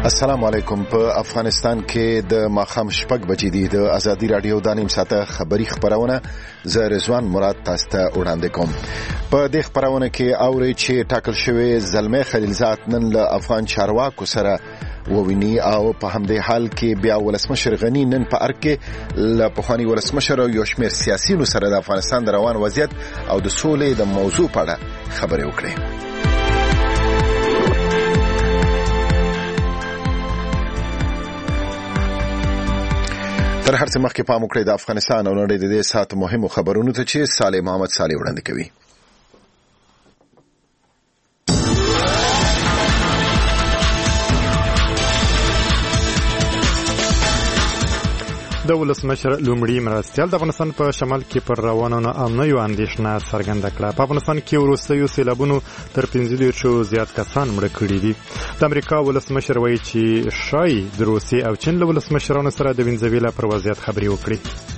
السلام علیکم. په افغانستان کې د ماخام شپږ بجې دي. د ازادي رادیو د نیم ساعته خبری خبرونه زه رضوان مراد تاسو ته وړاندې کوم. په دې خبرونه کې اوري چې ټاکل شوی زلمه خلیلزاد نن له افغان چارواکو سره وویني او په همدې حال کې بیا ولسمشر غنی نن په ارګ کې له پخوانی ولسمشر او یو شمېر سیاسيونو سره د افغانستان د روان وضعیت او د سولې د موضوع په اړه خبرې وکړي. تر هر څه مخکې پام وکړئ د افغانستان او نړۍ د دې ساعت مهمو خبرونو ته چې صالح محمد صالح وړاندې کوي. د ولسمشر لومړي مرستیال د افغانستان په شمال کې پر روانو ناامنیو اندېښنه څرګنده کړه. په افغانستان کې وروستیو سیلابونو تر 15 زیات کسان مړه کړي دي. د امریکا ولسمشر وایي چې شایي د روسیې او چین له ولسمشرانو سره د وینزویلا پر وضعیت خبرې وکړي.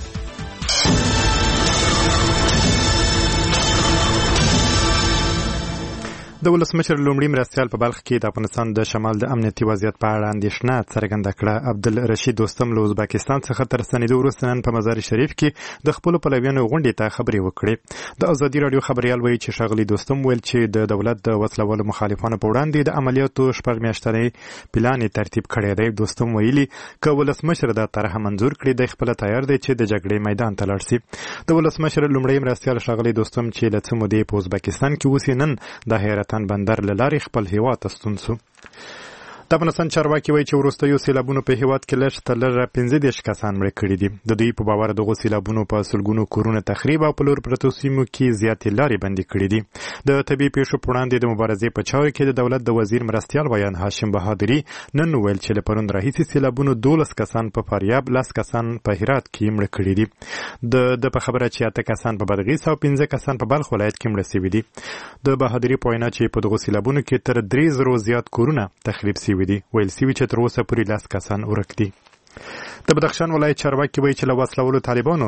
د ولسمشر لومړي مرستیال په بلخ کې د افغانستان د شمال د امنیتي وضعیت په اړه اندېښنه څرګنده کړه. عبدالرشید دوستم له ازبکستان څخه تر ستنېدو وروسته نن په مزار شریف کې د خپلو پلویانو غونډې ته خبرې وکړې. د ازادي راډیو خبریال وایي چې ښاغلي دوستم ویل چې د دولت د وسلوالو مخالفانو په وړاندې د عملیاتو 6 میاشتنی پلان ترتیب کړی دی. دوستم ویلي که ولسمشر دا طرحه منظور کړي د خپل تیار دی چې د جګړې میدان ته لاړ شي. د ولسمشر لومړي مرستیال ښاغلي دوستم چې له څه مودې په ازبکستان کې اوسي نن د حیرتان بندر له لارې خپل هیواد ته ستون شو. د افغانستان چارواکي وایي چې وروستیو سیلابونو په هیواد کې لږ تر لږه 15 کسان مړه کړي دي. د دوی په باور دغه سیلابونو په سلګونو کورونه تخریب او په لور پرتو سیمو کې زیاتې لارې بندي کړي دي. د طبي پیښو په وړاندې د مبارزې په چارو کې د دولت د وزیر مرستیال ویان هاشم بهادري نن ویل چې له پرون راهیسې سیلابونو 12 کسان په فاریاب، 10 کسان په هرات کې مړه کړي دي. د په خبره چې 8 کسان په بادغیس او 15 کسان په بلخ ولایت کې مړه شوي دي. د بهادري په وینا چې په دغه سیلابونو کې تر 3000 زیات کورونه تخریب شوي دي. ویل شوي چې تر اوسه پورې 10 کسان ورک دي. د بدخشان ولایت چارواکي وایي چې له وسلوالو طالبانو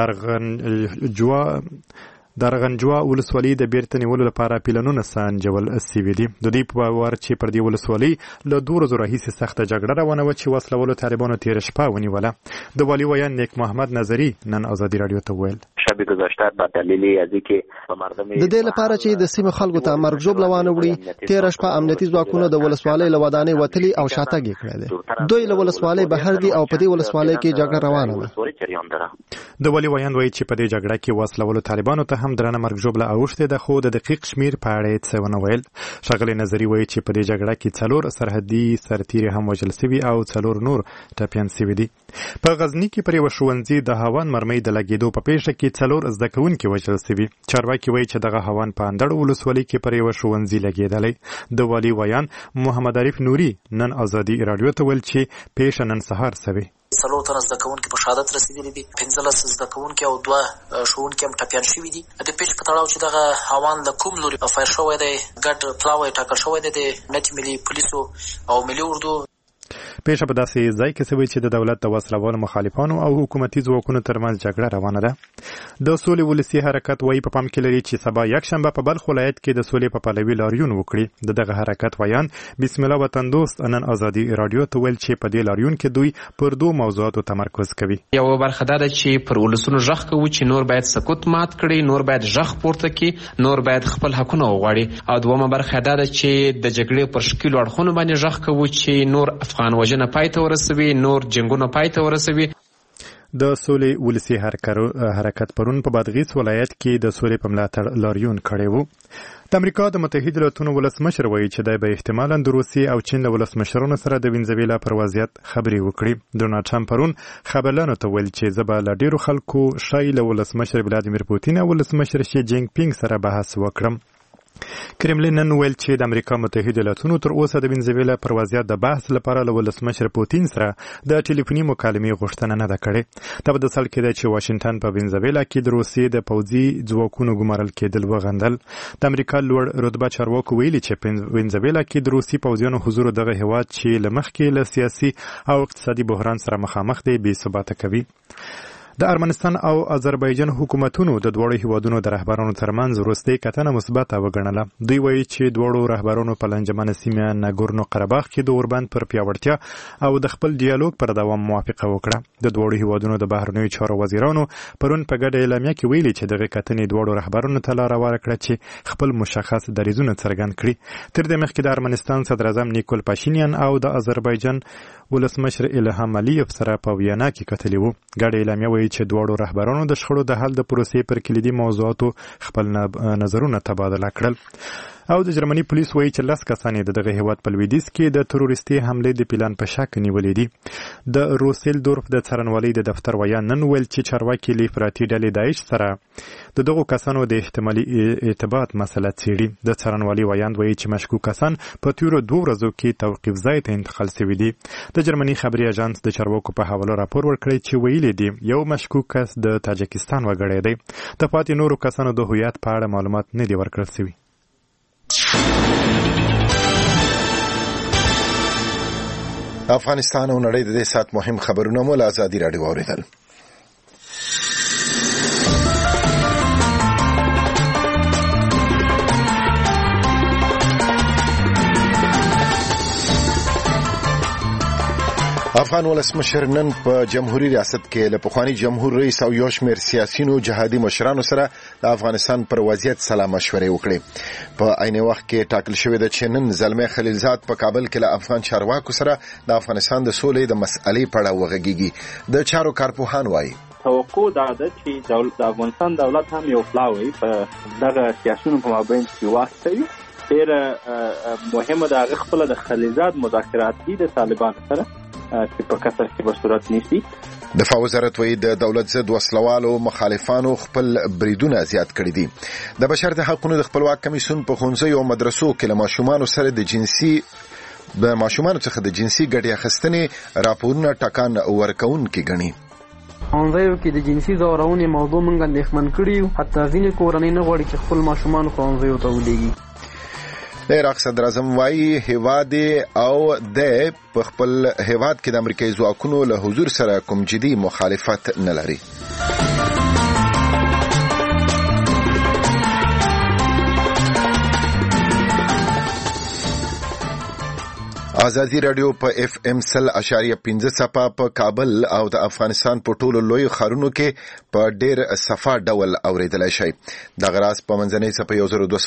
د ارغنجوا ولسوالۍ د بیرته نیولو لپاره پلانونه سنجول شوي دي. د دوی په باور چې پر دې ولسوالۍ له 2 ورځو راهیسې سخته جګړه روانه وه چې وسلوالو طالبانو تېره شپه ونیوله. د والي ویان نیک محمد نظري نن ازادي راډیو ته ویل شب گذشته با دلیل ازی که د دې لپاره چې د سیمه خلکو ته مرګ ژوبله وانه وړي تېره شپه امنیتي ځواکونه د ولسوالۍ له ودانۍ وتلي او شاتګ یې کړی دی. دوی له ولسوالۍ بهر دي او په دې ولسوالۍ کې جګړه روانه ده. د والي ویان وایي چې په دې جګړه کې وسلوالو طالبانو ته هم درنه مرګ ژوبله اوښتې ده، خو د دقیق شمیر په اړه یې څه ونه ویل. ښاغلی نظري وایي چې په دې جګړه کې 4 سرحدي سرتیري هم وژل شوي او 4 نور ټپیان شوي دي. په غزني کې پر یوه ښوونځي د هاون مرمۍ د لګېدو په پیښه کې 4 زده کوونکي وژل شوي. چارواکي وایي چې دغه هاون په اندړ ولسوالۍ کې پر یوه ښوونځي لګېدلی. د والي ویان محمد عارف نوري نن ازادي راډیو ته ویل چې پیښه نن سهار شوې. 4 تنه زده کوونکي په شهادت رسېدلي دي، 15 زده کوونکي او 2 ښوونکي هم ټپیان شوي دي. د پیښې په تړاو چې دغه هاون له کوم لوري فایر شوی دی، ګډ پلاوی ټاکل شوی دی د امنیتي ملي پولیسو او ملي اردو. پیښه په داسې ځای کې شوې چې د دولت د وسلوالو مخالفانو او حکومتي ځواکونو ترمنځ جګړه روانه ده. د سولې ولسي حرکت وایي په پام کې لري چې سبا یکشنبه په بلخ ولایت کې د سولې په پلوي لاریون وکړي. دغه حرکت ویان بسم الله وطن دوست نن ازادي راډیو ته ویل چې په دې لاریون کې دوی پر 2 موضوعاتو تمرکز کوي. یو برخه دا ده چې پر ولسونو ژغ کوي چې نور باید سکوت مات کړي، نور باید ژغ پورته کړي، نور باید خپل حقونه وغواړي. او دومره برخه دا ده چې د جګړې پر شکلو اړخونو باندې ژغ کوي چې نور افغان وژنه پای ته ورسوي، نور جنگونه پای ته ورسوي. د سولې ولسي حرکت پرون په بادغیس ولایت کې د سولې په ملاتړ لاریون کړی و. د امریکا د متحده ایالاتونو ولسمشر وایي چې دی به احتمالاً د روسیې او چین له ولسمشرانو سره د وینزویلا پر وضعیت خبرې وکړي. ډونالډ ټرمپ پرون خبرلانو ته ویل چې زه به له ډېرو خلکو شای له ولسمشر ولادیمیر پوتین او ولسمشر شي جینګ پینګ سره بحث وکړم. کرملین نن ویل چې د امریکا متحده ایالاتونو تر اوسه د وینزویلا پر وضعیت د بحث لپاره له ولسمشر پوتین سره د ټلیفوني مکالمې غوښتنه نه ده کړې. دا په داسې حال کې ده چې واشنګټن په وینزویلا کې د روسیې د پوځي ځواکونو ګمارل کېدل وغندل. د امریکا لوړ رتبه چارواکو ویلي چې په وینزویلا کې د روسي پوځیانو حضور دغه هیواد چې له مخکې له سیاسي او اقتصادي بحران سره مخامخ دی بې ثباته کوي. د ارمنستان او آذربایجان حکومتونو د دوړو هیوادونو د رهبرانو ترمنځ وروستۍ کتنه مثبته وګڼله. دوی وایي چې دوړو رهبرانو په لنجمنه سیمه ناګورنو قرهباغ کې د اوربند پر پیاوړتیا او د خپل ډیالوګ پر دوام موافقه وکړه. د دوړو هیوادونو د بهرنیو چارو وزیرانو پرون په ګډه اعلامیه کې ویلي چې دغه کتنې دوړو رهبرانو ته لاره ورکړه چې خپل مشخص دریځونه څرګند کړي. تر دې مخکې د ارمنستان صدر اعظم نیکول پاشینیان او د آذربایجان ولسمشر الهام علیف سره په ویانا کې کتلي وو. ګډه اعلامیه وایي چې دوړو رهبرانو د شخړو د حل د پروسې پر کلیدي موضوعاتو خپل نظرونه تبادله کړل. او د جرمني پولیس وایي چې 10 کسان د دغه هیواد په لویدیځ کې د تروریستي حملې د پلان په شک نیولې دي. د روسیلدورف د څارنوالۍ د دفتر ویان نن ویل چې چارواکي له افراطي ډلې داعش سره د دغو کسانو د احتمالي ارتباط مسله څېړي. د څارنوالۍ ویان وایي چې مشکوک کسان په تیرو 2 ورځو کې توقیف ځای ته انتقال شوي دي. د جرمني خبري اژانس د چارواکو په حواله راپور ورکړی چې ویلي دي یو مشکوک کس د تاجکستان وګړی دی. د پاتې نورو کسانو د هویت په اړه معلومات نه دي ورکړل شوي. افغانستان او نړۍ د دې سات مهم خبرونه مو له ازادي راډیو اوریدل. افغان ولسمشر نن په جمهوریت ریاست کې له پخوانی جمهور رئیس او یو شمېر سیاسيونو جهادي مشرانو سره د افغانستان پر وضعیت سلا مشورې وکړې. په عین وخت کې ټاکل شوې ده چې نن زلمه خلیلزاد په کابل کې له افغان چارواکو سره د افغانستان د سولې د مسئلې په اړه وغږیږي. د چارو کارپوهان وایي توقع دا ده چې د افغانستان دولت هم یو پلاوی په دغه سیاسيونو په مابین کې واستوي. ډېر مهمه ده هغه خپل د خلیلزاد مذاکرات دي د طالبان سره چې په قطر کې به صورت نیسي. دفاع وزارت وایي د دولت ضد وسلوالو مخالفانو خپل بریدونه زیات کړي دي. د بشر د حقوقو د خپلواک کمیسیون په ښوونځیو او مدرسو کې له ماشومانو څخه د جنسي ګټې اخیستنې راپورونه ټاکان ورکوونکي ګڼي. ښوونځیو کې د جنسي ځورونې موضوع موږ اندېښمن کړي یو. حتی ځینې کورنۍ نه غواړي چې خپل ماشومان ښوونځیو ته ولېږي. د عراق صدر اعظم وايي هیواد او د خپل هیواد کې د امریکایي ځواکونو له حضور سره کوم جدي مخالفت نه لري. ازادي رادیو په FM 100.5 صفه په کابل او د افغانستان په ټولو لوی ښارونو کې په ډېر صفه ډول اوریدلای شي. د غراس په منځنۍ صفه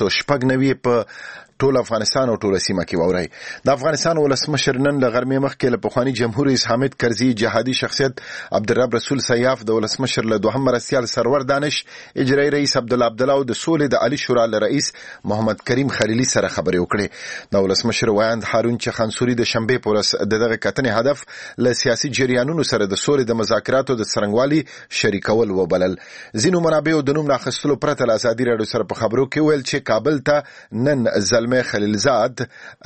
1296 په ټول افغانستان او ټول سیمه کې ووري. د افغانستان ولسمشر نن د غرمې مخکې له پخوانی جمهور رئیس حامد کرزي جهادي شخصیت عبدالرب رسول سیاف د ولسمشر له دوهم مرستیال سرور دانش اجرایی رئیس عبدالله عبدالله او د سولې د علی شورا رئیس محمد کریم خلیلی سره خبرې وکړې. د ولسمشر وایند هارون چخانسوري د شنبه په ورځ دغه کتنې هدف له سیاسي جریانونو سره د سولې د مذاکراتو د څرنګوالي شریکول وبلل. ځینو منابعو د نوم راخستلو پرته له ازادي رادیو سره په خبرو کې ویل چې کابل ته نن زلمه خلیلزاد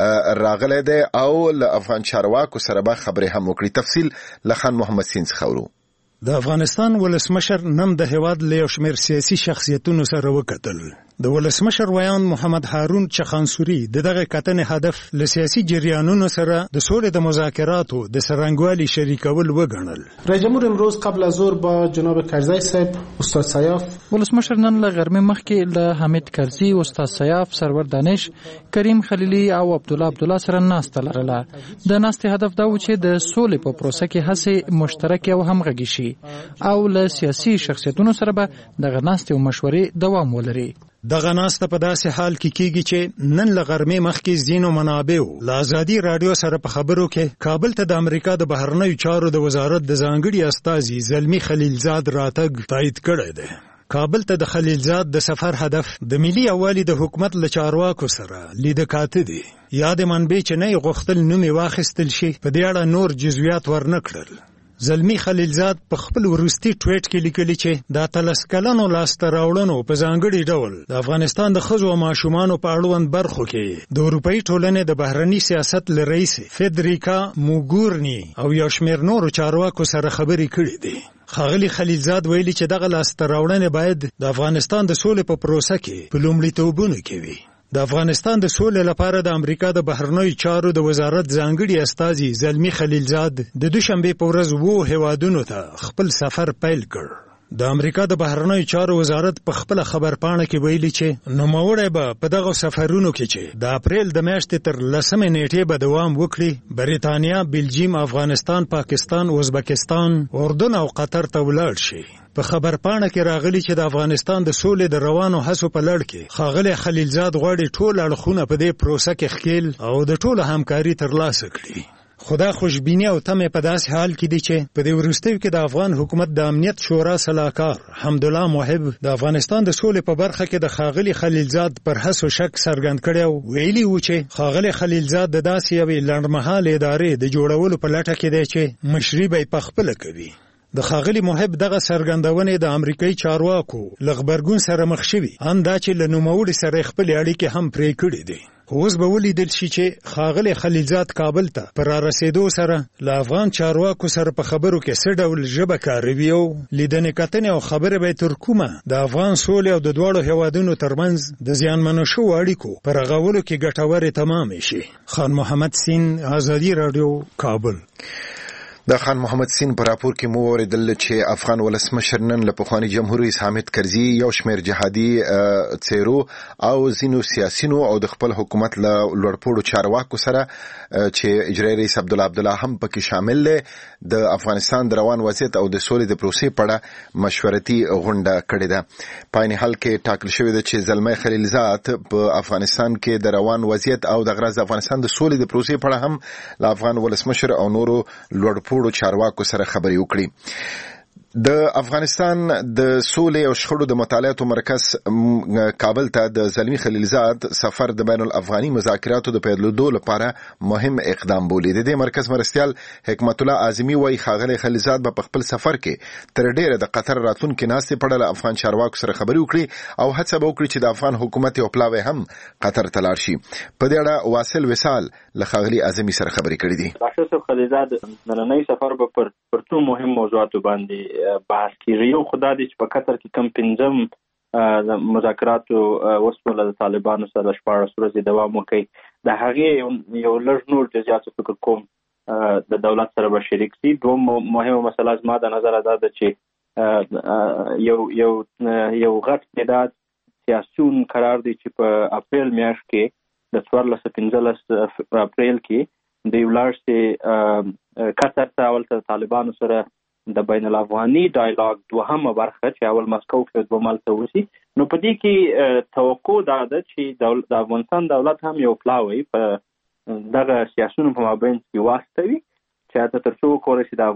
راغلی دی او له افغان چارواکو سره به خبرې هم وکړي. تفصیل لخان محمد سین خورو. د افغانستان ولسمشر نن د هیواد له یو شمېر سیاسي شخصیتونو سره وکتل. د ولسمشر ویان محمد هارون چخانسوري دغه کتنې هدف له سیاسي جریانونو سره د سولې د مذاکراتو د سرنګوالي شریکول وګڼل. رئیس جمهور امروز قبل از ظهر با جناب کرزی صاحب استاد سیاف ولسمشر نن له غرمې مخکې له حامد کرزي استاد سیاف سرور دانش کریم خلیلی او عبدالله عبدالله سره ناسته لرله. د ناستې هدف دا و چې د سولې په پروسه کې هڅې مشترکې او همغږي شي او له سیاسي شخصیتونو سره به دغه ناستې او مشورې دوام ولري. دغه ناسته په داسې حال کې کیږي چې نن له غرمې مخکې ځینو منابعو له ازادي رادیو سره په خبرو کې کابل ته د امریکا د بهرنیو چارو د وزارت د ځانګړي استازي زلمی خلیلزاد راتګ تایید کړی دی. کابل ته د خلیلزاد د سفر هدف د ملي یووالي د حکومت له چارواکو سره لیده کاته دي. یاد منبع چې نه غوښتل نوم واخیستل شي په دې اړه نور جزئیات ورنکړل. زلمی خلیلزاد په خپل وروستي ټویټ کې لیکلي چې د تلسکلانو لاسته راوړنو په ځانګړي ډول د افغانستان د ښځو او ماشومانو په اړوند برخو کې د اروپایي ټولنې د بهرني سیاست له رئیس فدریکا موګورني او یو شمېر نورو چارواکو سره خبرې کړې دي. ښاغلي خلیلزاد ویلي چې دغه لاسته راوړنې باید د افغانستان د سولې په پروسه کې په لومړیتوبونو کې وي. د افغانستان د سولې لپاره د امریکا د بهرنیو چارو د وزارت ځانګړي استازي زلمی خلیلزاد د دوشنبه په ورځ وو هیوادونو ته خپل سفر پیل کړ. د امریکا د بهرنیو چارو وزارت په خپل خبرپاڼه کې ویلي چې نوموړی به په دغه سفرونو کې چې د اپریل د میاشتې تر 10 نیټې به دوام وکړي بریتانیا، بلجیم، افغانستان، پاکستان، ازبکستان، اردن او قطر ته ولاړ شي. په خبرپاڼه کې راغلي چې د افغانستان د سولې د روانو هڅو په لړ کې ښاغلی خلیلزاد غواړي ټول اړخونه په دې پروسه کې ښکیل او د ټولو همکاري ترلاسه کړي. خدا خوشبینی او تمه په داسې حال کې دي چې په دې وروستیو کې د افغان حکومت د امنیت شورا سلاکار حمدالله محب د افغانستان د سولې په برخه کې د ښاغلي خلیلزاد پر هڅو شک څرګند کړی او ویلي و چې ښاغلی خلیلزاد د داسې یوې لنډمهالې ادارې د جوړولو په لټه کې دی چې مشري به یې پخپله کوي. د ښاغلي محب دغه څرګندونې د امریکایي چارواکو له غبرګون سره مخ شوي، ان دا چې له نوموړي سره خپلې اړیکې هم پرې کړې دي. اوس به ولیدل شي چې ښاغلی خلیلزاد کابل ته په رارسېدو سره له افغان چارواکو سره په خبرو کې څه ډول ژبه کاروي او لیدنې کتنې او خبرې به یې تر کومه د افغان سولې او د دواړو هېوادونو ترمنځ د زیانمنو شوو اړیکو په رغولو کې ګټورې تمامې شي. خان محمد سین، آزادي راډیو، کابل. د خان محمد سین په راپور کې مو اوریدل چې افغان ولسمشر نن له پخواني جمهور رئیس حامد کرزي یو شمېر جهادي څیرو او ځینو سیاسینو او د خپل حکومت له لوړپوړو چارواکو سره چې اجرایي رئیس عبدالله هم پکې شامل دی د افغانستان د روان وضعیت او د سولې د پروسې په اړه مشورتي غونډه کړې ده. په عین حال کې ټاکل شوی دی چې زلمی خلیلزاد په افغانستان کې د روان وضعیت او د غرض د افغانستان د سولې د پروسې په اړه هم له افغان ولسمشر او نورو لوړپوړو چارواکو سره خبرې وکړي. د افغانستان د سولې او شخړو د مطالعاتو مرکز کابل ته د زلمی خلیلزاد سفر د بین الافغاني مذاکراتو د پیلېدو لپاره مهم اقدام بولي. د دې مرکز مرستیال حکمت الله اعظمي وايي ښاغلی خلیلزاد به په خپل سفر کې تر ډیره د قطر راتلونکي ناستې په اړه له افغان چارواکو سره خبرې وکړي او هڅه به وکړي چې د افغان حکومت یو پلاوی هم قطر ته لاړ شي. په دې اړه واصل وصال له ښاغلي اعظمي سره خبرې کړې دي. ډاکټر خلیلزاد نننۍ سفر به پر څو مهم موضوعاتو باندې بحث کیږي. یو خدا دې چې په قطر کې کم 5 مذاکراتو وسوله د طالبانو سره 14 ورځې دوام وکړي، د هغې یو لږ نور جزئیات فکر کوم د دولت سره به شریک شي. دوم مهمه مسله زما د نظر ده چې یو غټ تعداد سیاسیون قرار دي چې په اپریل میاشت کې د 14-15 اپریل کې د ولاړ قطر ته اول ته طالبانو سره د بین الافغاني ډایلاګ دوهمه برخه چې اول مسکو کې دوه مالته وسی. نو په دې کې توقع ده چې د افغانستان دولت هم یو پلاوی په دغه سیاسيونو په مابین کې واستوي چې تر څو کولای شي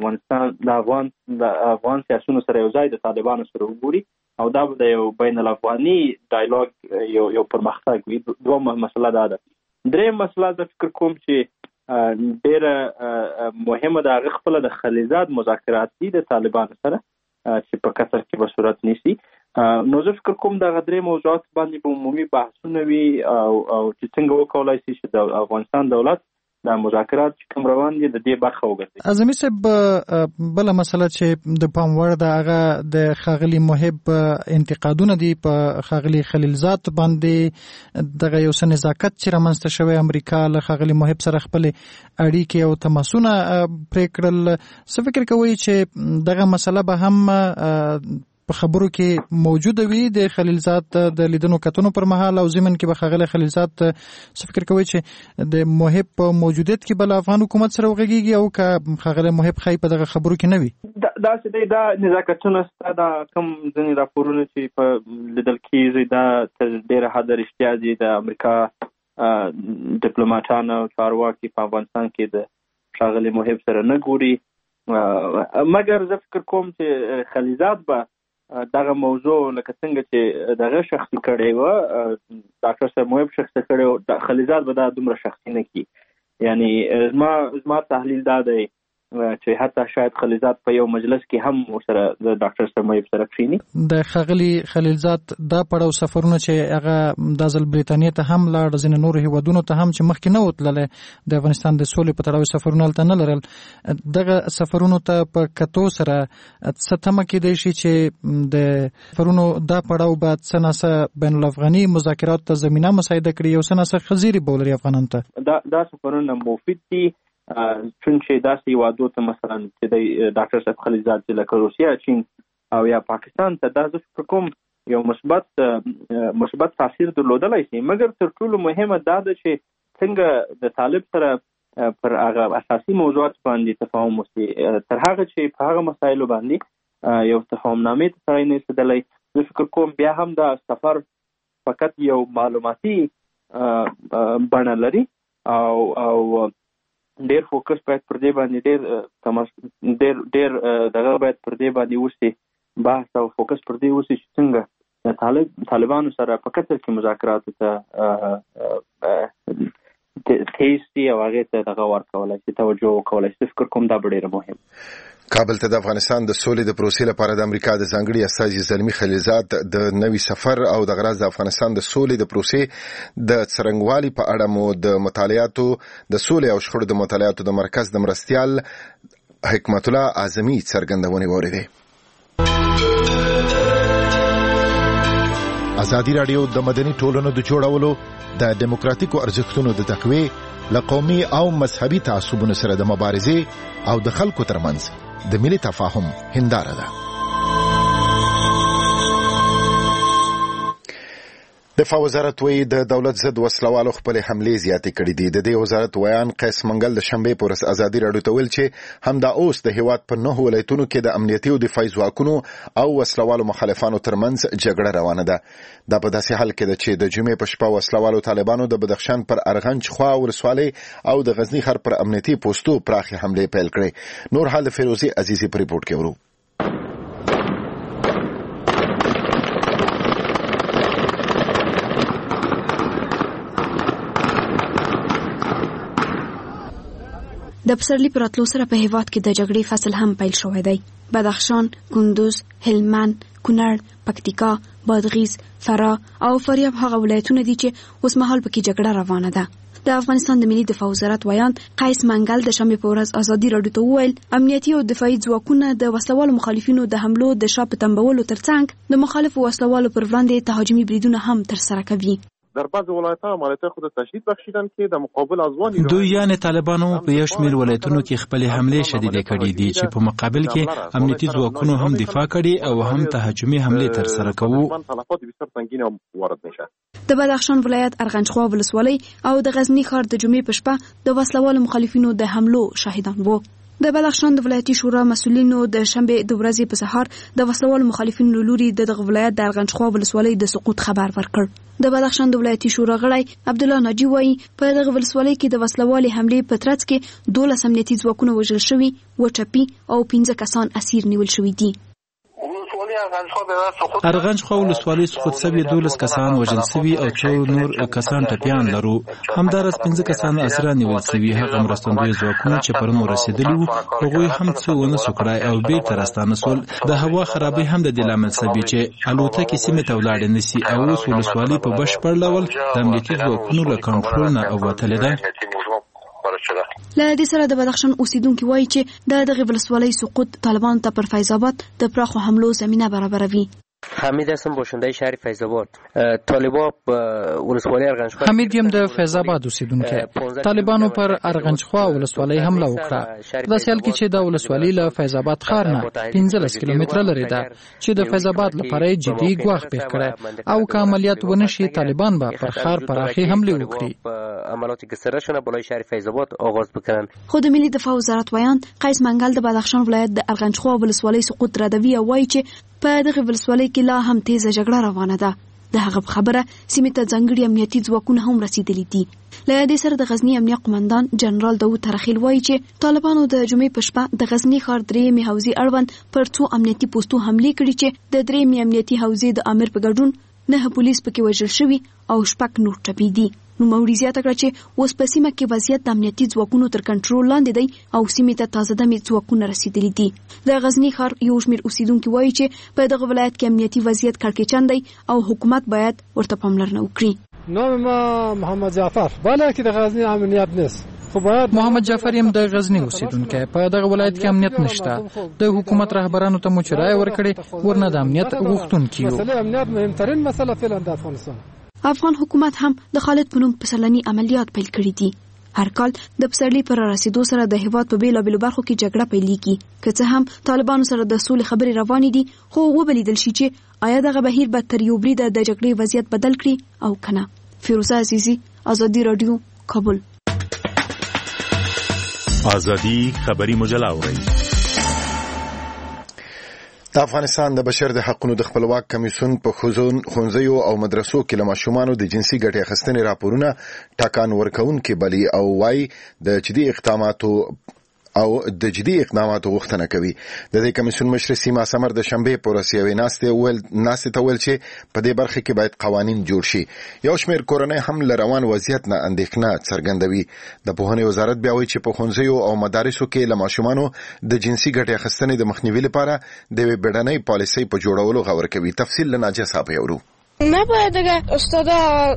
د افغان سیاسيونو سره یو ځای د طالبانو سره وګوري او دا د یو بین الافغاني ډایلاګ یو پرمختګ وي. دوه مسله ده. درېم مسله د فکر کوم چې ډېره مهمه ده هغه خپل د خلیلزاد مذاکرات دي د طالبانو سره چې په قطر کې به صورت نیسي. نو زه فکر کوم دغه درې موضوعات باندې به عمومي بحثونه وي او چې څنګه وکولای شي چې د افغانستان دولت د مذاکرات چې کوم روان دي د دې برخه وګرځي. اعظمي صاحب بل مسله چې د پام وړ ده هغه د ښاغلي محب انتقادونه دي په ښاغلي خلیلزاد باندې دغه یو څه نزاکت چې رامنځته شوی امریکا له ښاغلي محب سره خپل اړیکې او تماسونه پرې کړل. څه فکر کوئ چې دغه مسله به هم په خبرو کې موجوده وي د خلیلزاد د لیدنو کتنو پر مهال او ضمن کې به ښاغلی خلیلزاد څه فکر کوي چې د محب په موجودیت کې بل افغان حکومت سره وغږیږي او که ښاغلی محب ښایي په دغه خبرو کې نه وي؟ داسې دی دا نزاکتونه ستا دا کوم ځینې راپورونه چې په لیدل کېږي دا تر ډېره حده رښتیا دي. د امریکا ډیپلوماټان او چارواکي په افغانستان کې د ښاغلي محب سره نه ګوري، مګر زه فکر کوم چې خلیلزاد به دغه موضوع لکه څنګه چې دغه شخصي کړی و ډاکټر صاحب محب شخصي کړی و، خلیلزاد به دا دومره شخصي نه کړي. یعنی زما تحلیل دا دی چې حتی شاید خلیلزاد په یو مجلس کې هم ورسره د ډاکټر سرمایب سره کښیني. د ښاغلي خلیلزاد دا پړاو سفرونه چې هغه د ځل بریتانیا ته هم لاړ، ځینې نورو هیوادونو ته هم چې مخکې نه وتللی، د افغانستان د سولې په تړاو سفرونه هلته نه لرل، دغه سفرونو ته په کتو سره څه تمه کېدی شي چې د سفرونو دا پړاو باید څه ناڅه بین الافغاني مذاکراتو ته زمینه مساعده کړي، یو څه ناڅه خزیرې به ولري افغانانو ته؟ دا سفرونه مفید دي، چونکې داسې هیوادو ته مثلا چې د ډاکټر صاحب خلیلزاد چې لکه روسیه، چین او یا پاکستان ته دا زه فکر کوم یو مثبت تاثیر درلودلی شي. مګر تر ټولو مهمه دا ده چې څنګه د طالب سره پر هغه اساسي موضوعات باندې تفاهم وشي، تر هغه چې په هغه مسایلو باندې یو تفاهمنامې ته سړی نه رسېدلی. زه فکر کوم بیا هم دا سفر فقط یو معلوماتي بڼه لري او ډیر فوکس باید پر دې باندې ډیر دغه باید پر دې باندې وشي، بحث او فوکس پر دې وشي چې څنګه د طالبانو سره په قطر کې مذاکراتو ته تیز شي او هغې ته دغه ورکولی شي، توجه وکولی شي. فکر کوم دا به ډېره مهم. کابل ته د افغانستان د سولې د پروسې لپاره د امریکا د ځانګړي استازي زلمي خلیلزاد د نوي سفر او د غرض د افغانستان د سولې د پروسې د څرنګوالي په اړه مو د مطالعاتو د سولې او شخړو د مطالعاتو د مرکز د مرستیال حکمت الله اعظمي څرګندونې واوریدې. ازادي راډیو د مدني ټولنو د جوړولو د دیموکراتیکو ارزښتونو د تقویې له قومي او مذهبي تعصبونو سره د مبارزې او د خلکو ترمنځ د ملي تفاهم هنداره ده. دفاع وزارت وایي د دولت ضد وسلوالو خپل حملې زیاتې کړې دي. د دې وزارت ویان قیس منګل د شنبې پر ورځ ازادي راډیو ته ویل چې همدا اوس د هیواد په 9 ولایتونو کې د امنیتي او دفاعي ځواکونو او وسلوالو مخالفانو ترمنځ جګړه روانه ده. دا په داسې حال کې ده چې د جمعې په شپه وسلوالو طالبانو د بدخشان پر ارغنج خوا ولسوالۍ او د غزنی خر پر امنیتي پوسټو پراخې حملې پیل کړې. نور حال د فیروزي عزیزي په ریپورت کې ورو. د پسرلي پر راتلو سره په هیواد کې د جګړې فصل هم پیل شوی دی. بدخشان، کندوز، هلمند، کونړ، پکتیکا، بادغیس، فراه او فاریاب هغه ولایتونه دي چې اوس مهال پکې جګړه روانه ده. د افغانستان د ملي دفاع وزارت ویان قیس منګل د شنبې په ورځ ازادي راډیو ته وویل امنیتي او دفاعي ځواکونه د وسلوالو مخالفینو د حملو د شا په تنبولو ترڅنګ د مخالفو وسلوالو پر وړاندې تهاجمي بریدونه هم ترسره کوي. در بعض ولایت‌ها عملیات خود تشدید بخشیدن که در مقابل افغان دوی یعنی طالبانو په یو شمېر ولایتونو کې خپل حملې شدیده کړې دي چې په مقابل کې امنیتي ځواکونو هم دفاع کړي او هم تهاجمي حملې ترسره کوي. د بدخشان ولایت ارغنجخوا ولسوالۍ او د غزنی ښار د جمعې په شپه د وسلوالو مخالفینو د حملو شاهدان وو. د بدخشان د ولایتي شورا مسؤلینو د شنبې د ورځې په سهار د وسلوالو مخالفینو لوري د دغه ولایت د ارغنجخوا ولسوالۍ د سقوط خبر ورکړ. د بدخشان د ولایتي شورا غړی عبدالله ناجی وایي په دغه ولسوالۍ کې د وسلوالې حملې په ترڅ کې 12 امنیتي ځواکونه وژل شوي، وټپي او 15 کسان اسیر نیول شوي دي. ارغنجخوا ولسوالۍ سقوط شوي 12 کسان وژل شوي او څو نور کسان ټپیان لرو. همدارس 15 کسان اسیران نیول شوي. هغه مرستندوی ځواکونه چې پرون رسیدلي وو هغوی هم څه ونه سو کړای او بیرته راستانه سول. د هوا خرابي هم د دې لامل شوي چې الوتکې سیمې ته ولاړې نشي او اوس ولسوالۍ په بشپړ ډول د امنیتي ځواکونو له کنټرول نه ووتلې ده. له دې سره د بدخشان اوسیدونکو وایي چې د دغه ولسوالۍ سقوط طالبان ته پر فیض آباد د پراخو حملو زمینه برابروي. حمید هستم، باشنده شهر فیض آباد. طالبا ولسوالۍ ارغنجخوا حمید یم د فیض آباد اوسیدونکی. طالبانو پر ارغنجخوا ولسوالۍ حمله وکړه. د سیال کې چې د ولسوالۍ له فیض آباد ښار نه 15 کیلومتره لري ده چې د فیض آباد لپاره جدي ګواښ پیښ کړي او که عملیات ونشي طالبان به پر ښار پراخي حمله وکړي. عملیات گسترشون بالای شهر فیض آباد آغاز بکنن. خود ملي دفاع وزارت ویان قیس منګل د بدخشان ولایت د ارغنجخوا ولسوالۍ سقوط ردوي او وایي چې په دغه ولسوالۍ کې لا هم تیزه جګړه روانه ده. د هغه خبره سیمې ته ځانګړي امنیتي ځواکونه هم رسیدلي دي. له دې سره د غزنی امنیه قومندان جنرال داوود ترخیل وایي چې طالبانو د جمعې په شپه د غزنی ښار درېیمې حوزې اړوند پر څو امنیتي پوسټو حملې کړي چې د درېیمې امنیتي حوزې د امیر په ګډون 9 پولیس پکې وژل شوي او 6 نور ټپي دي. نوموړي زیاته کړه چې اوس په سیمه کې وضعیت د امنیتي ځواکونو تر کنټرول لاندې دی او سیمې ته تازه دمې ځواکونه رسیدلي دي. د غزنی ښار یو شمېر اوسیدونکي وایي چې په دغه ولایت کې امنیتي وضعیت کړکېچن دی او حکومت باید ورته پاملرنه وکړي. نام ما محمد جعفر، بالکه د غزنی امنیت نیست. محمد جعفر یم د غزنی اوسیدونکی. په دغه ولایت کې امنیت نشته. د حکومت رهبرانو ته مو چې رایه ورکړې ورنه د امنیت غوښتونکي یو. مسله امنیت مهمترین مسله فعلا د افغانستان. افغان حکومت هم د خالد په نوم پسرلني عملیات پیل کړي دي. هر کال د پسرلي پر رسیدو سره د هیواد په بیلابیلو برخو کې جګړه پیلېږي. که څه هم طالبانو سره د سولې خبرې روانې دي، خو وبلیدل شي چې آیا دغه بهیر به تر یو بریده د جګړې وضعیت بدل کړي او کنه. فیروزه عزیزی، آزادی رادیو، کابل. آزادی خبری مجله اورئ. د افغانستان د بشر د حقوقو د خپلواک کمیسیون په ښوونځیو او مدرسو کې له ماشومانو د جنسي ګټې اخیستنې راپورونه ټاکان ورکوونکي بلي او وايي د جدي اقداماتو غوښتنه کوي. د دې کمیسیون مشر سیما سمر د شنبې په ورځ یوې ناستې ته ویل چې په دې برخه کې باید قوانین جوړ شي. یو شمېر کورنۍ هم له روان وضعیت نه اندېښنه څرګندوي. د پوهنې وزارت بیا وایي چې په ښوونځیو او مدارسو کې له ماشومانو د جنسي ګټې اخیستنې د مخنیوي لپاره د یوې بیړنۍ پالیسۍ په جوړولو غور کوي. تفصیل له ناجیه صاحب یورو. نباید اگه استادا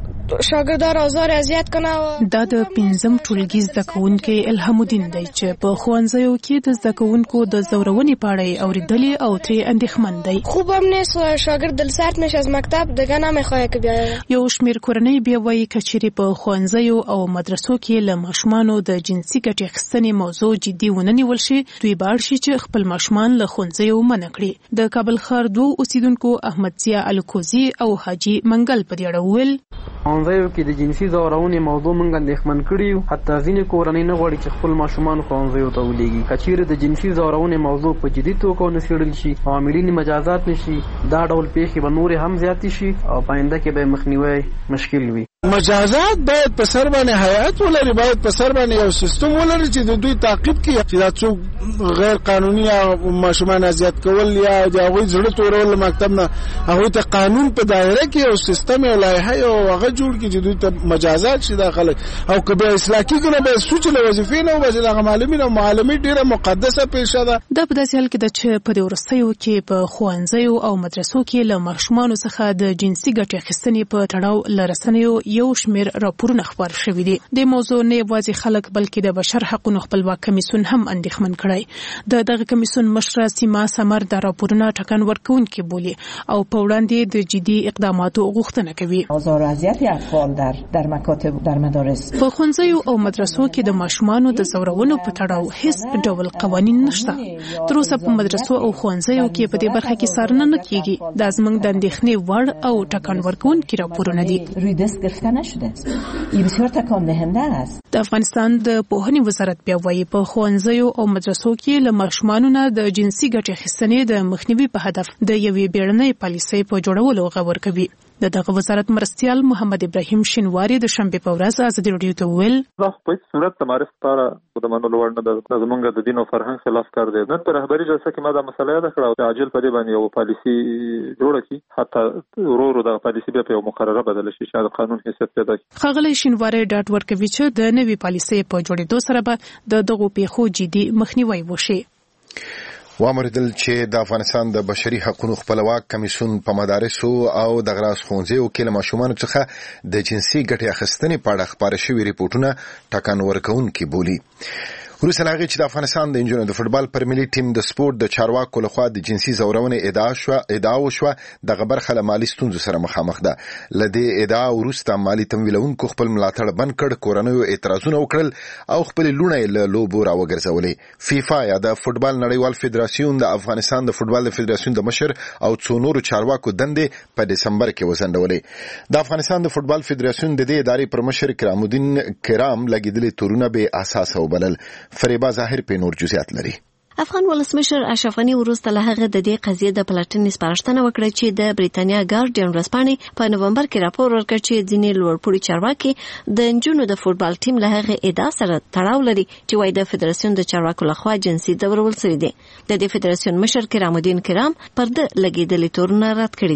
شاگردا را آزار اذیت کنه. دا د 5م ټولګي زده کوونکی الهام الدین دی چې په ښوونځیو کې د زده کوونکو د زورونې په اړه اوریدلې او ترې اندېښمن دی. خوبم نیست شاگرد دلسرد میشه از مکتب، دیگه نمیخواد که بیاید. یو شمېر کورنۍ بیا وایي که چیرې په ښوونځیو او مدرسو کې له ماشومانو د جنسي ګټې اخیستنې موضوع جدي ونه نیول شي، دوی به اړ شي چې خپل ماشومان له ښوونځیو منع کړي. د کابل ښار 2 اوسیدونکو احمد ضیا الکوزي او حاجی منګل په دې اړه وویل. ښوونځیو کې د جنسي ځورونې موضوع موږ اندېښمن کړي یو. حتی ځینې کورنۍ نه غواړي چې خپل ماشومان ښوونځیو ته ولېږي. که چیرې د جنسي ځورونې موضوع په جدي توګه ونه څېړل شي او عاملین مجازات نشي، دا ډول پیښې به نورې هم زیاتې شي او په آینده کې به مخنیوی مشکل وي. مجازات باید په سر باندې حیات ولري، باید په سر باندې یو سیستم ولري چې د دوی تعقیب کړي چې دا څوک غیر قانوني ماشومان اذیت کول یا د هغوی زړه تورول مکتب نه، هغوی ته قانون په دایره کې یو سیستم او لایحه او هغه جوړ کړي چې دوی ته مجازات شي داخله. او که به اصلاح کېږي نو به سوچ له وظیفې نه وباسي. دغه معلمین او معلمې ډېره مقدسه پیشه ده. دا په داسې حال کې ده چې په دې وروستیو کې په ښوونځیو او مدرسو کې له ماشومانو څخه د جنسي ګټې اخیستنې په تړاو له رسنیو یو شمېر راپورونه خپاره شوي دي. د موضوع نه یوازې خلک بلکې د بشر حقوقو خپلواک کمیسیون هم اندېښمن کړی. دغه کمیسیون مشره سیما سمر د راپورونه ټاکن ورکوونکي بولي او په وړاندې د جدي اقداماتو غوښتنه کوي. آزار و اذیت اطفال در مکاتب در مدارس. په ښوونځیو او مدرسو کې د ماشومانو د زورونو په تړاو هیڅ ډول قوانین نشته. تر اوسه په مدرسو او ښوونځیو کې په دې برخه کې څارنه نه کیږي. دا زموږ د اندېښنې وړ او ټاکن ورکوونکي راپورونه دي. این بسیار تکان دهنده است. د افغانستان د پوهنې وزارت بیا وایي په ښوونځیو او مدرسو کې له ماشومانو نه د جنسي ګټې اخیستنې د مخنیوي په هدف د یوې بیړنۍ پالیسۍ په جوړولو غور کوي. دغه وزارت مرستیال محمد ابراهیم شینواری د شنبې په ورځ ازادي رادیو ته وویل: دا په هیڅ صورت د معرف لپاره د منلو وړ نه ده. زمونږ د دین او فرهنګ خلاف کار دی. نن په رهبري جلسه کې ما دا مسله یاده کړه او عاجل په دې باندې یو پالیسي جوړه کړي، حتی ورو د پالیسي بیا په یو مقرره بدل شي چې د قانون حیثیت پیدا کړي. ښاغلی شینواری ډاډ ورکوي چې د نوې پالیسۍ په جوړېدو سره به د دغو پیښو جدي مخنیوی وشي. وامردل چې د افغانستان د بشري حقوقو خپلواک کمیسیون په مدارسو او د غراس ښوونځیو کې له ماشومانو څخه د جنسي ګټې اخیستنې په اړه خپاره شوي ریپورټونه ټاکن ورکوونکي بولي. وروسته له هغې چې د افغانستان د نجونو د فوټبال پر ملي ټیم د سپورت د چارواکو لخوا د جنسي ځورونې ادعا وشوه، دغه برخه له مالي ستونزو سره مخامخ ده. له دې ادعا وروسته مالي تمویلونکو خپل ملاتړ بند کړ، کورنیو اعتراضونه وکړل او خپلې لوڼې له لوبو راوګرځولې. فیفا یا د فوټبال نړیوال فدراسیون د افغانستان د فوټبال د فدراسیون د مشر او څو نورو چارواکو دندې په دسمبر کې وځنډولې. د افغانستان د فوټبال فدراسیون د دې ادارې پر مشر کرام الدین کرام لګېدلې تورونه بې اساسه وبلل. فریبا ظاهر په نور جزئیات لري. افغان ولسمشر اشرف غني وروسته له هغه د دې قضیې د پلټنې سپارښتنه وکړه چې د بریتانیا ګارډین ورځپاڼې په نومبر کې راپور ورکړ چې ځینې لوړپوړي چارواکي د نجونو د فوټبال ټیم له هغه ادعا سره تړاو لري چې وايي د فدراسیون د چارواکو لخوا جنسي ځورول شوی دی. د دې فدراسیون مشر کرام الدین کرام پر د لګېدلې تورونه رد کړي دي.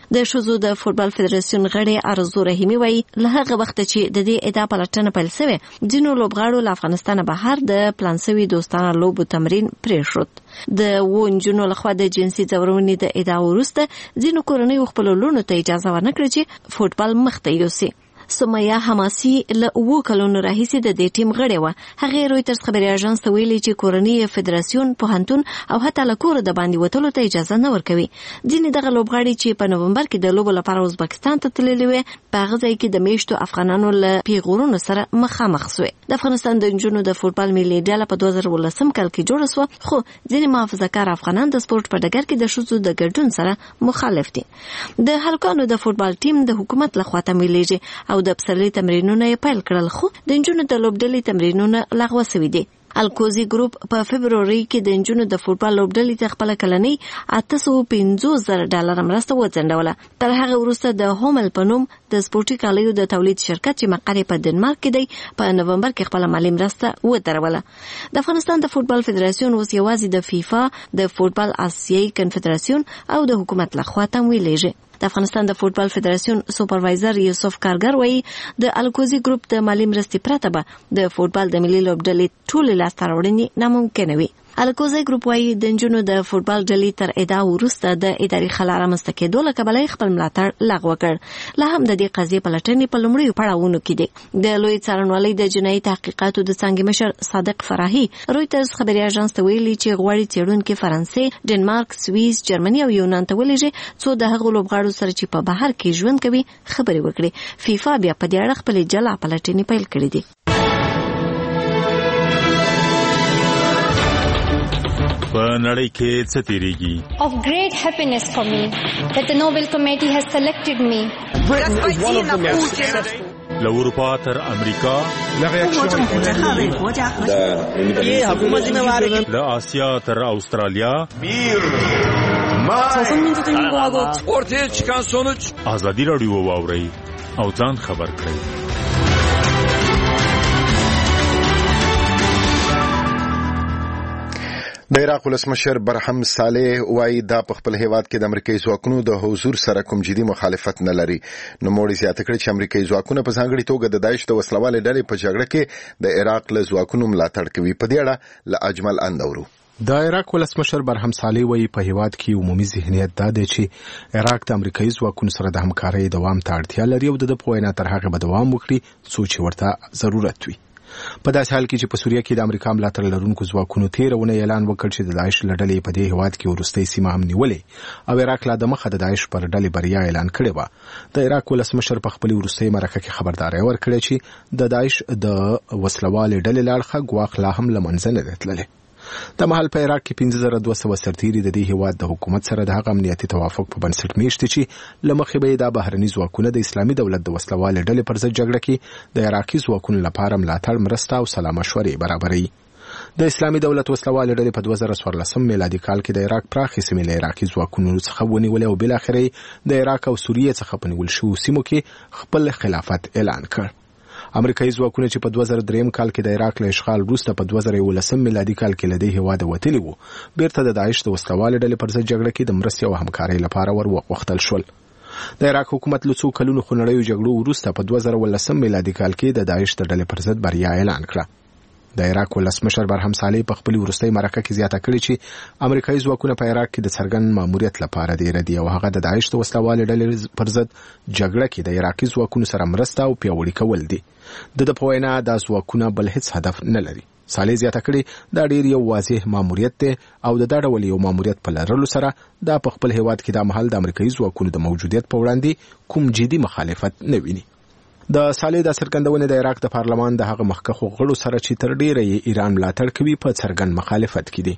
د ښځو د فوټبال فدراسیون غړي ارزو رحیمي وایي له هغه وخت چې د دې ادعا پلټنه پیل شوې ځینو لوبغاړو له افغانستان بهر د پلان شوي دوستانه لوبو تمرین پرېښود. د نجونو لخوا د جنسي ځورونې د ادعا وروسته ځینو کورنیو خپلو لوڼو ته اجازه ورنکړه چې فوټبال مخته یوسي. سمیه حماسي له 2 کلونو راهیسې د دې ټیم غړې وه. هغې رویټرز خبري اژانس ته ویلي چې کورنۍ فدراسیون پوهنتون او حتی له کوره د باندې وتلو ته اجازه نه ورکوي. ځینې دغه لوبغاړي چې په نومبر کې د لوبو لپاره ازبکستان ته تللي وې په هغه ځای کې د میشتو افغانانو له پیغورونو سره مخامخ شوې. د افغانستان د نجونو د فوټبال ملي ډله په 2018 کال کې جوړه شوه خو ځینې محافظه‌کار افغانان د سپورت په ډګر کې د ښځو د ګډون سره مخالف دي. د هلکانو د فوټبال ټیم د حکومت لخوا تمویلېږي او د پسرلي تمرینونه یې پیل کړل خو د نجونو د لوبډلې تمرینونه لغوه شوي دي. الکوزي ګروپ په فبروري کې د نجونو د فوټبال لوبډلې ته خپل کلنۍ $850,000 مرسته وځنډوله. تر هغه وروسته د هومل په نوم د سپورتي کالیو د تولید شرکت چې مقر په ډنمارک کې دی په نومبر کې خپل مالي مرسته ودروله. د افغانستان د فوټبال فدراسیون اوس یوازې د فیفا د فوټبال آسیایي کنفدراسیون او د حکومت لخوا تمویلېږي. د افغانستان د فوټبال فدراسیون سوپروایزر یوسف کارګر وایي د الکوزي ګروپ د مالي مرستې پرته به د فوټبال د ملي لوبډلې ټولې لاسته راوړنې ناممکنه وي. الکوزي ګروپ وایي د نجونو د فوټبال ډلې تر ادعا وروسته د اداري خلا رامنځته کېدو له کبله خپل ملاتړ لغوه کړ. لا هم د دې قضیې پلټنې په لومړیو پړاوونو کې دي. د لوی څارنوالۍ د جنایي تحقیقاتو د څانګې مشر صادق فراهي رویټرز خبري اژانس ته ویلي چې غواړي څېړونکي فرانسې، ډنمارک، سویس، جرمني او یونان ته ولېږي څو د هغو لوبغاړو سره چې په بهر کې ژوند کوي خبرې وکړي. فیفا بیا په دې اړه خپلې جلا پلټنې پیل کړې دي. په نړۍ کې څه تیریږي؟ Of great happiness for me that the Nobel Committee has selected me. له اروپا تر امریکا، له آسیا تر استرالیا، ortaya çıkan sonuç ازادي راډیو واورئ او ځان خبر کړئ. د عراق ولسمشر برهم صالح وایي دا په خپل هیواد کې د امریکایي ځواکونو د حضور سره کوم جدي مخالفت نه لري. نو موړي زیاته کړی چې امریکایي ځواکونه په ځانګړي توګه د داعش د وسلوالې ډلې په جګړه کې د عراق له ځواکونو ملاتړ کوي. په دې اړه له اجمل اندورو. د عراق ولسمشر برهم صالح وایي په هیواد کې عمومي ذهنیت دا دی چې عراق د امریکایي ځواکونو سره د همکارۍ دوام ته اړتیا لري او د په وینا تر هغه به دوام وکړي څو چې ورته ضرورت وي. په داسې حال کې چې په سوریه کې د امریکا ملاتړ لرونکو ځواکونو تیرونه اعلان وکړ چې د داعش له ډلې په دې هیواد کې وروستۍ سیمه هم نیولې او عراق لا د مخه د داعش پر ډلې بریا اعلان کړې وه. د عراق ولسمشر په خپل وروستۍ مرکه کې خبرداري ورکړه چې د داعش د وسلوالې ډلې له اړخه ګواښ لا هم له منځه نه دی تللی. د مهال په عراق کې 5200 سرتیري د دې هیواد د حکومت سره د هغه امنیتي توافق په بنسټ میشتي چې لمخې به د بهرني ځواکونو د اسلامي دولت د وسلوال ډلې پر ضد جګړه کې د عراقي ځواکونو لپاره ملاتړ، مرسته او سلا مشورې برابروي. د اسلامي دولت وسلوال ډلې په 2014 میلادي کال کې د عراق پراخې سیمې له عراقي ځواکونو څخه ونیولې او بل اخر د عراق او سوریې څخه په نیول شوو سیمو کې خپل خلافت اعلان کړ. امریکایي ځواکونه چې په 2003 کال کې د عراق له اشغال وروسته په 2011 میلادي کال کې له دې هیواده وتلي وو، بیرته د داعش د وسلوالې ډلې پر ضد جګړه کې د مرستې او همکارۍ لپاره وروختل شول. د عراق حکومت له څو کلونو خونړیو جګړو وروسته په 2019 میلادي کال کې د داعش د ډلې پر ضد بریا اعلان کړه. د عراق ولسمشر برهم صالح په خپل وروستۍ مرکه کې زیاته کړې چې امریکایي ځواکونه په عراق کې د څرګند ماموریت لپاره دی ردي او هغه د داعش د وسلوالې ډلې پر ضد جګړه کې د عراقي ځواکونو سره مرسته او پیاوړي کول دي. د په وینا د ځواکونه بل هیڅ هدف نه لري. صالح زیاته کړې دا ډیر یو واضح ماموریت دی او د دا ډول یو ماموریت په لرلو سره دا په خپل هیواد کې د محل د امریکایي ځواکونو د موجودیت په وړاندې کوم جدي مخالفت نه ویني. د صالح د څرګندونې د عراق د پارلمان د هغه مخکښو غړو سره چې تر ډیره یې ایران ملاتړ کوي په څرګند مخالفت کې دي.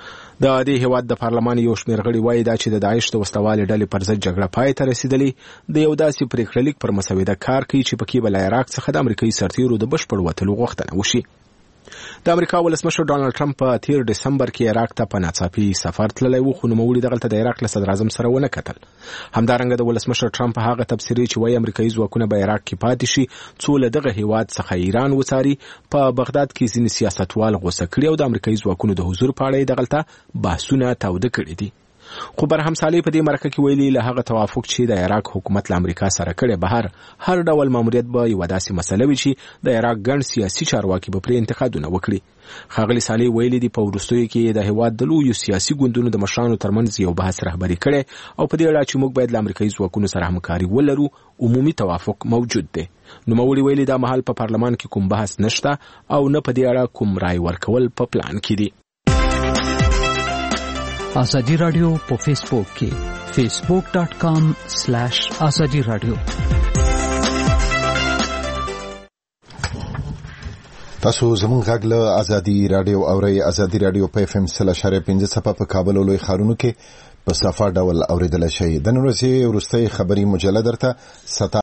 د دې هیواد د پارلمان یو شمېر غړي وایي دا چې د داعش د وسلوالې ډلې پر ضد جګړه پای ته رسیدلې د یو داسې پریکړه لیک پر مسوده کار کوي چې پکې به له عراق څخه د امریکایي سرتیرو د بشپړ وتلو غوښتنه وشي. د امریکا ولسمشر ډانلډ ټرمپ په 13 دسمبر کې عراق ته په ناڅاپي سفر تللی و خو نوموړي دغلته د عراق له صدر اعظم سره ونه کتل. همدارنګه د ولسمشر ټرمپ هغه تبصرې چې وایي امریکایي ځواکونه به عراق کې پاتې شي څو له دغه هیواد څخه ایران وڅاري په بغداد کې ځینې سیاستوال غوسه کړي او د امریکایي ځواکونو د حضور په اړه دغلته بحثونه تاوده کړي دي. خو برهم صالح په دې مرکه کې ویلي له هغه توافق چې د عراق حکومت له امریکا سره کړي بهر هر ډول ماموریت به یو داسې مسله وي چې د عراق ګڼ سیاسي چارواکي به پرې انتقادونه وکړي. ښاغلي صالح ویلي دي په وروستیو کې د هیواد د لویو سیاسي ګوندونو د مشرانو ترمنځ یو بحث رهبري کړي او په دې اړه چې موږ باید له امریکایي ځواکونو سره همکاري ولرو عمومي توافق موجود دی. نوموړي ویلي دا مهال په پارلمان کې کوم بحث نشته او نه په دې اړه کوم رای ورکول په پلان کې دي. ازادي رادیو په فیسبوک کې facebook.com/ازادي رادیو. تاسو زموږ غږ له ازادي رادیو اورئ. ازادي رادیو په FM 100.5 صفه په کابل او لوی ښارونو کې په صفه ډول اوریدل شي. د نن ورځې وروستۍ خبري مجله درته